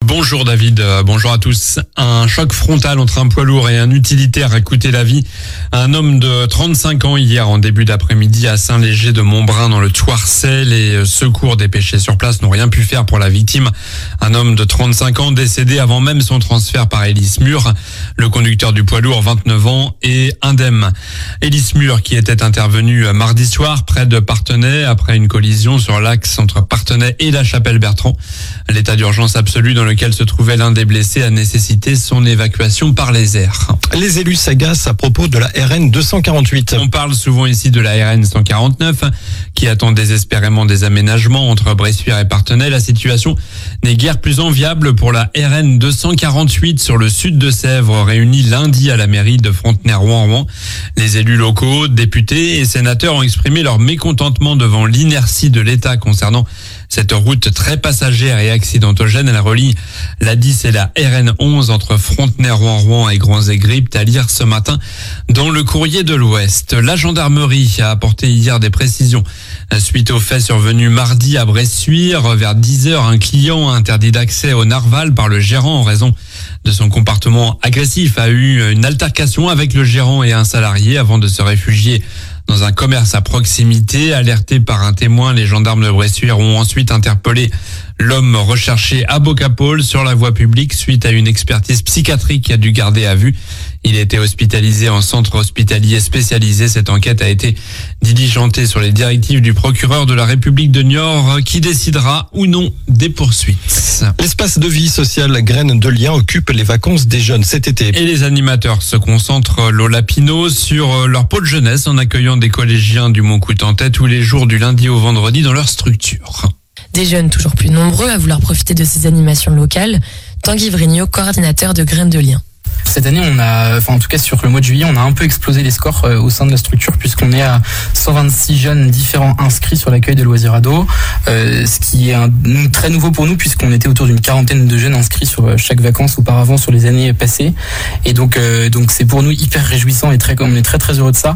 Bonjour David, bonjour à tous. Un choc frontal entre un poids lourd et un utilitaire a coûté la vie à un homme de 35 ans hier en début d'après-midi à Saint-Léger de Montbrun dans le Thouarcet. Les secours dépêchés sur place n'ont rien pu faire pour la victime. Un homme de 35 ans décédé avant même son transfert par Hélice Mur. Le conducteur du poids lourd, 29 ans, est indemne. Hélice Mur qui était intervenu mardi soir près de Parthenay après une collision sur l'axe entre Parthenay et la Chapelle-Bertrand. L'état d'urgence absolu dans lequel se trouvait l'un des blessés a nécessité son évacuation par les airs. Les élus s'agacent à propos de la RN 248. On parle souvent ici de la RN 149 qui attend désespérément des aménagements entre Bressuire et Parthenay. La situation n'est guère plus enviable pour la RN 248 sur le sud de Sèvres, réunie lundi à la mairie de Frontenay-Rouen-Rouen. Les élus locaux, députés et sénateurs ont exprimé leur mécontentement devant l'inertie de l'État concernant cette route très passagère et accidentogène. Elle relie la 10 et la RN 11 entre Frontenay-Rouen-Rouen et Grands-Aigrippes, à lire ce matin dans le Courrier de l'Ouest. La gendarmerie a apporté hier des précisions suite aux faits survenus mardi à Bressuire. Vers 10h, un client interdit d'accès au Narval par le gérant en raison de son comportement agressif a eu une altercation avec le gérant et un salarié avant de se réfugier dans un commerce à proximité. Alertés par un témoin, les gendarmes de Bressuire ont ensuite interpellé l'homme recherché à Bocapole sur la voie publique suite à une expertise psychiatrique du gardé à vue. Il était hospitalisé en centre hospitalier spécialisé. Cette enquête a été diligentée sur les directives du procureur de la République de Niort qui décidera ou non des poursuites. L'espace de vie sociale Graines de Liens occupe les vacances des jeunes cet été. Et les animateurs se concentrent, Lola Pinault, sur leur pôle jeunesse en accueillant des collégiens du Mont-Coutantais tous les jours du lundi au vendredi dans leur structure. Des jeunes toujours plus nombreux à vouloir profiter de ces animations locales. Tanguy Vrignot, coordinateur de Graines de Liens. Cette année, en tout cas sur le mois de juillet, on a un peu explosé les scores au sein de la structure puisqu'on est à 126 jeunes différents inscrits sur l'accueil de loisirs ados, ce qui est très nouveau pour nous puisqu'on était autour d'une quarantaine de jeunes inscrits sur chaque vacances auparavant sur les années passées. Et donc c'est pour nous hyper réjouissant et on est très très heureux de ça.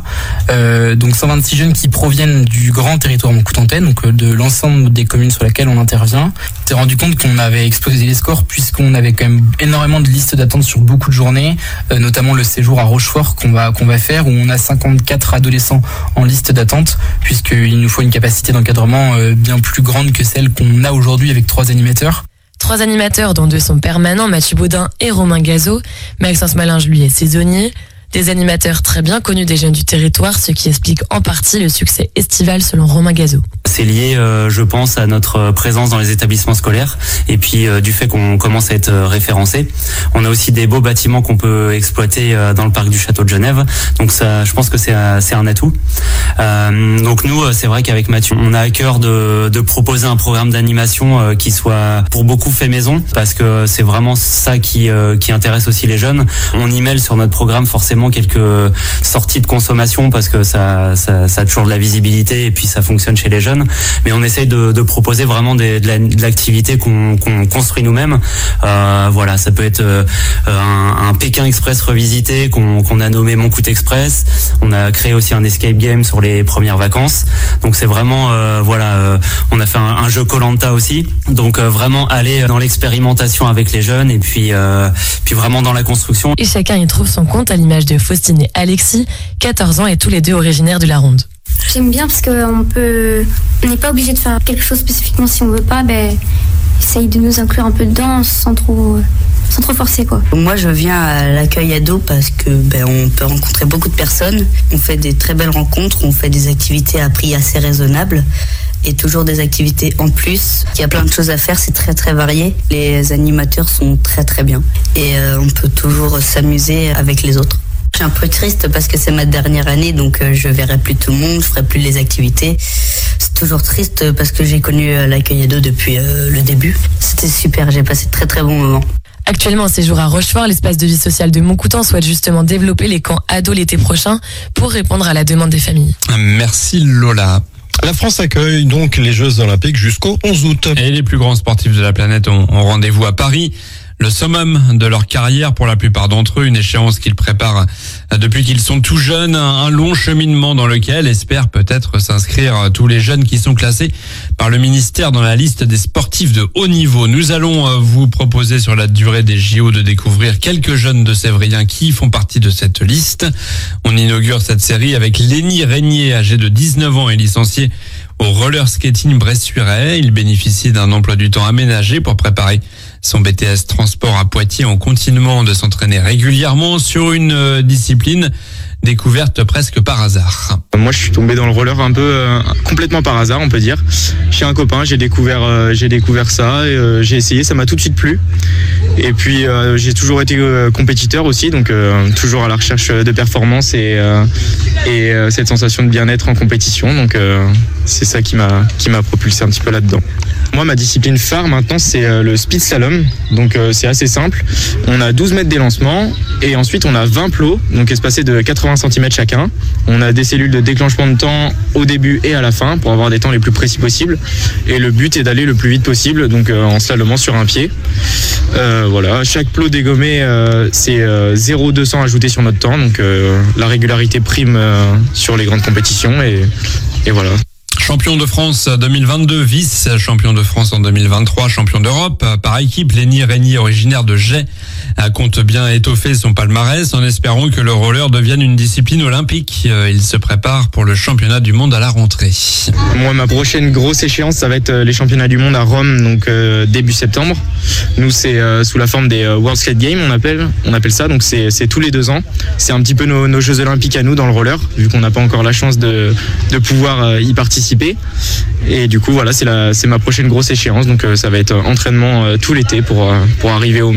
Donc 126 jeunes qui proviennent du grand territoire Mont-Coutantais, donc de l'ensemble des communes sur lesquelles on intervient. On s'est rendu compte qu'on avait explosé les scores puisqu'on avait quand même énormément de listes d'attente sur beaucoup de journées. Notamment le séjour à Rochefort qu'on va faire où on a 54 adolescents en liste d'attente puisqu'il nous faut une capacité d'encadrement bien plus grande que celle qu'on a aujourd'hui avec 3 animateurs. 3 animateurs dont 2 sont permanents, Mathieu Baudin et Romain Gazot. Maxence Malinge lui est saisonnier. Des animateurs très bien connus des jeunes du territoire, ce qui explique en partie le succès estival selon Romain Gazot. C'est lié, je pense, à notre présence dans les établissements scolaires et puis du fait qu'on commence à être référencé. On a aussi des beaux bâtiments qu'on peut exploiter dans le parc du Château de Genève. Donc ça, je pense que c'est un atout. Donc nous, c'est vrai qu'avec Mathieu, on a à cœur de proposer un programme d'animation qui soit pour beaucoup fait maison parce que c'est vraiment ça qui intéresse aussi les jeunes. On y mêle sur notre programme forcément quelques sorties de consommation parce que ça a toujours de la visibilité et puis ça fonctionne chez les jeunes. Mais on essaye de proposer vraiment de l'activité qu'on construit nous-mêmes. Voilà, ça peut être un Pékin Express revisité qu'on a nommé Mon Coup Express. On a créé aussi un escape game sur les premières vacances. Donc c'est vraiment on a fait un jeu Koh-Lanta aussi. Donc vraiment aller dans l'expérimentation avec les jeunes et puis vraiment dans la construction. Et chacun y trouve son compte à l'image de Faustine et Alexis, 14 ans et tous les deux originaires de la Ronde. J'aime bien parce qu'on n'est pas obligé de faire quelque chose spécifiquement si on veut pas, essaye de nous inclure un peu dedans sans trop forcer quoi. Moi je viens à l'accueil ado parce que on peut rencontrer beaucoup de personnes, on fait des très belles rencontres, on fait des activités à prix assez raisonnable et toujours des activités en plus. Il y a plein de choses à faire, c'est très très varié. Les animateurs sont très très bien et on peut toujours s'amuser avec les autres. Je suis un peu triste parce que c'est ma dernière année, donc je verrai plus tout le monde, je ferai plus les activités. C'est toujours triste parce que j'ai connu l'accueil ado depuis le début. C'était super, j'ai passé de très très bons moments. Actuellement, en séjour à Rochefort, l'espace de vie sociale de Montcoutan souhaite justement développer les camps ados l'été prochain pour répondre à la demande des familles. Merci Lola. La France accueille donc les Jeux Olympiques jusqu'au 11 août. Et les plus grands sportifs de la planète ont rendez-vous à Paris. le summum de leur carrière pour la plupart d'entre eux, une échéance qu'ils préparent depuis qu'ils sont tout jeunes, un long cheminement dans lequel espèrent peut-être s'inscrire tous les jeunes qui sont classés par le ministère dans la liste des sportifs de haut niveau. Nous allons vous proposer sur la durée des JO de découvrir quelques jeunes de Sévriens qui font partie de cette liste. On inaugure cette série avec Lenny Régnier, âgé de 19 ans et licencié au roller skating Bressuiret. Il bénéficie d'un emploi du temps aménagé pour préparer son BTS transport à Poitiers en continuant de s'entraîner régulièrement sur une discipline découverte presque par hasard. Moi, je suis tombé dans le roller un peu complètement par hasard, on peut dire. Chez un copain, j'ai découvert ça et j'ai essayé, ça m'a tout de suite plu. Et puis j'ai toujours été compétiteur aussi, donc toujours à la recherche de performance et cette sensation de bien-être en compétition. Donc c'est ça qui m'a propulsé un petit peu là-dedans. Moi, ma discipline phare maintenant, c'est le speed slalom. Donc c'est assez simple. On a 12 mètres d'élancement et ensuite on a 20 plots, donc espacés de 80 cm chacun. On a des cellules de déclenchement de temps au début et à la fin pour avoir des temps les plus précis possibles. Et le but est d'aller le plus vite possible, donc en slalomant sur un pied. Voilà, chaque plot dégommé, c'est 0,200 ajouté sur notre temps. Donc la régularité prime sur les grandes compétitions et voilà. Champion de France 2022, vice-champion de France en 2023, champion d'Europe. Par équipe, Lenny Régnier, originaire de Jais, compte bien étoffer son palmarès en espérant que le roller devienne une discipline olympique. Il se prépare pour le championnat du monde à la rentrée. Moi, ma prochaine grosse échéance, ça va être les championnats du monde à Rome, donc début septembre. Nous, c'est sous la forme des World Skate Games, on appelle ça, donc c'est tous les 2 ans. C'est un petit peu nos Jeux Olympiques à nous dans le roller, vu qu'on n'a pas encore la chance de pouvoir y participer. Et du coup, voilà, c'est ma prochaine grosse échéance, donc ça va être entraînement tout l'été pour arriver au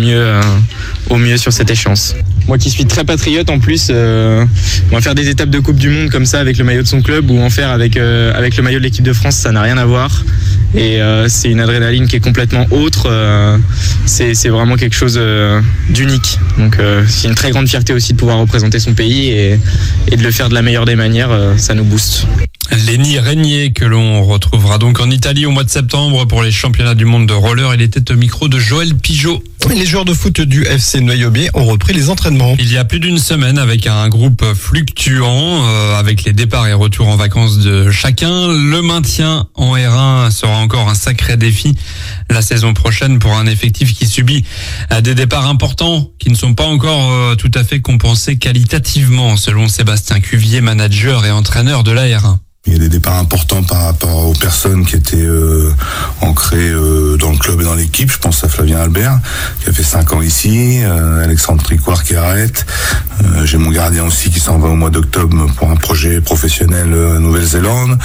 mieux sur cette échéance. Moi qui suis très patriote en plus, on va faire des étapes de Coupe du Monde comme ça avec le maillot de son club ou en faire avec le maillot de l'équipe de France, ça n'a rien à voir. Et c'est une adrénaline qui est complètement autre. C'est vraiment quelque chose d'unique. Donc c'est une très grande fierté aussi de pouvoir représenter son pays et de le faire de la meilleure des manières, ça nous booste. Lenny Régnier que l'on retrouvera donc en Italie au mois de septembre pour les championnats du monde de roller. Il était au micro de Joël Pigeot. Les joueurs de foot du FC Noyaubier ont repris les entraînements. Il y a plus d'une semaine avec un groupe fluctuant, avec les départs et retours en vacances de chacun. Le maintien en R1 sera encore un sacré défi la saison prochaine pour un effectif qui subit des départs importants qui ne sont pas encore tout à fait compensés qualitativement, selon Sébastien Cuvier, manager et entraîneur de la R1. Il y a des départs importants par rapport aux personnes qui étaient ancrées dans le club et dans l'équipe. Je pense à Flavien Albert, qui a fait 5 ans ici, Alexandre Tricoire qui arrête. J'ai mon gardien aussi qui s'en va au mois d'octobre pour un projet professionnel Nouvelle-Zélande.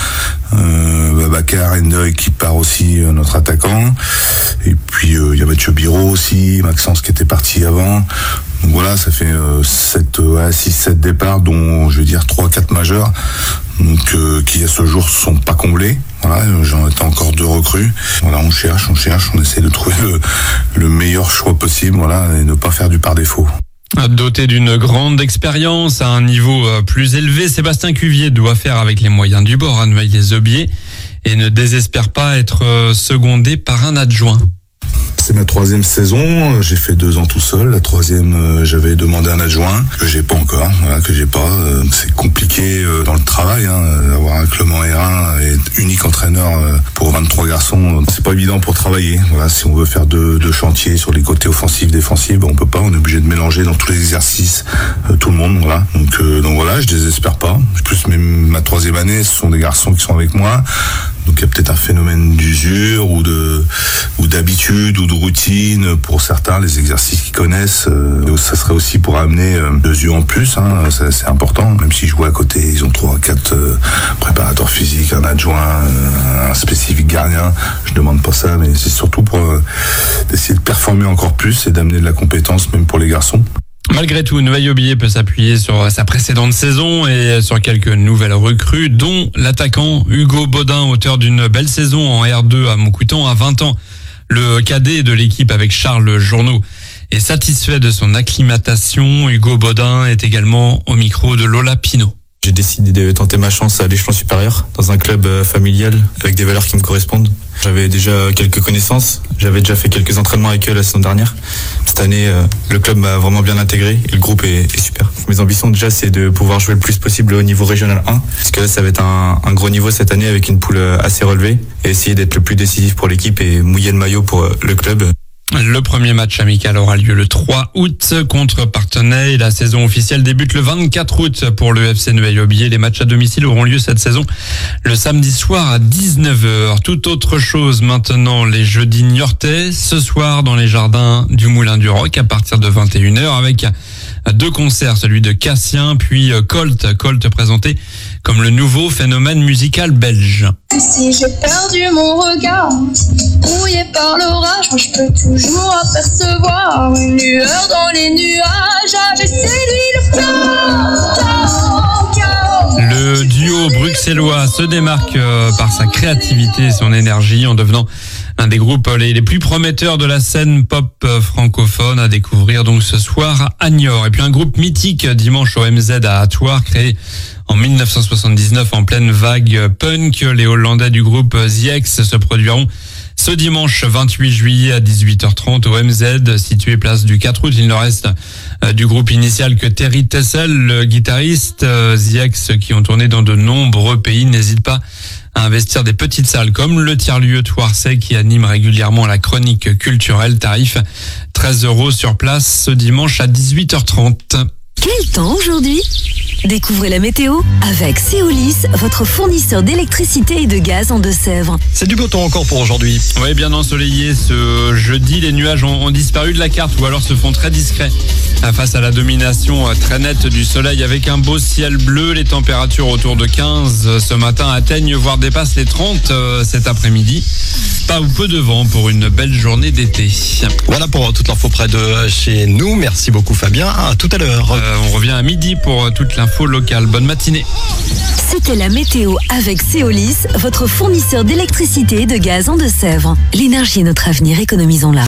Babacar Endoy qui part aussi, notre attaquant. Et puis il y a Mathieu Biro aussi, Maxence qui était parti avant. Donc voilà, ça fait 6-7 départs, dont je vais dire 3-4 majeurs, donc qui à ce jour sont pas comblés. Voilà, j'en étais encore 2 recrues. Voilà, on cherche, on essaie de trouver le meilleur choix possible, voilà, et ne pas faire du par défaut. Doté d'une grande expérience à un niveau plus élevé, Sébastien Cuvier doit faire avec les moyens du bord à Noailles-les-Aubiers et ne désespère pas être secondé par un adjoint. C'est ma 3e saison, j'ai fait 2 ans tout seul. La 3e, j'avais demandé un adjoint que j'ai pas encore, voilà, que j'ai pas. C'est compliqué dans le travail, d'avoir un club en R1 et unique entraîneur pour 23 garçons. C'est pas évident pour travailler. Voilà, si on veut faire deux chantiers sur les côtés offensifs, défensifs, on peut pas. On est obligé de mélanger dans tous les exercices tout le monde. Voilà. Donc voilà, je désespère pas. Plus même ma 3e année, ce sont des garçons qui sont avec moi. Donc il y a peut-être un phénomène d'usure ou d'habitude ou de routine pour certains, les exercices qu'ils connaissent. Ça serait aussi pour amener 2 yeux en plus, c'est important. Même si je vois à côté, ils ont 3-4 préparateurs physiques, un adjoint, un spécifique gardien. Je demande pas ça, mais c'est surtout pour essayer de performer encore plus et d'amener de la compétence même pour les garçons. Malgré tout, Noailles-les-Aubiers peut s'appuyer sur sa précédente saison et sur quelques nouvelles recrues, dont l'attaquant Hugo Baudin, auteur d'une belle saison en R2 à Montcoutan à 20 ans. Le cadet de l'équipe avec Charles Journeau est satisfait de son acclimatation. Hugo Baudin est également au micro de Lola Pinault. J'ai décidé de tenter ma chance à l'échelon supérieur, dans un club familial avec des valeurs qui me correspondent. J'avais déjà quelques connaissances, j'avais déjà fait quelques entraînements avec eux la saison dernière. Cette année, le club m'a vraiment bien intégré et le groupe est super. Mes ambitions déjà, c'est de pouvoir jouer le plus possible au niveau régional 1, parce que là, ça va être un gros niveau cette année avec une poule assez relevée, et essayer d'être le plus décisif pour l'équipe et mouiller le maillot pour le club. Le premier match amical aura lieu le 3 août contre Parthenay. La saison officielle débute le 24 août pour le FC Noailles-Aubier. Les matchs à domicile auront lieu cette saison le samedi soir à 19h. Toute autre chose maintenant, les jeudis niortais, ce soir dans les jardins du Moulin du Roc à partir de 21h avec 2 concerts, celui de Cassien puis Colt présenté comme le nouveau phénomène musical belge. Si j'ai perdu mon regard, brouillé par l'orage, moi je peux toujours apercevoir une lueur dans les nuages. Avec séduit le cœur. Le duo bruxellois se démarque par sa créativité et son énergie en devenant un des groupes les plus prometteurs de la scène pop francophone à découvrir donc ce soir à Niort. Et puis un groupe mythique dimanche au MZ à Attoire, créé en 1979 en pleine vague punk. Les Hollandais du groupe The X se produiront ce dimanche 28 juillet à 18h30 au MZ, situé place du 4 août. Il ne reste du groupe initial que Terry Tessel, le guitariste. The X, qui ont tourné dans de nombreux pays, n'hésite pas à investir des petites salles comme le tiers-lieu Thouarsais qui anime régulièrement la chronique culturelle. Tarif 13 € sur place ce dimanche à 18h30. Quel temps aujourd'hui ? Découvrez la météo avec Seolis, votre fournisseur d'électricité et de gaz en Deux-Sèvres. C'est du beau temps encore pour aujourd'hui. Oui, bien ensoleillé ce jeudi. Les nuages ont disparu de la carte ou alors se font très discrets face à la domination très nette du soleil avec un beau ciel bleu. Les températures autour de 15 ce matin atteignent voire dépassent les 30 cet après-midi. Pas ou peu de vent pour une belle journée d'été. Voilà pour toute l'info près de chez nous. Merci beaucoup Fabien. À tout à l'heure. On revient à midi pour toute l'info locale. Bonne matinée. C'était la météo avec Seolis, votre fournisseur d'électricité et de gaz en Deux-Sèvres. L'énergie est notre avenir, économisons-la.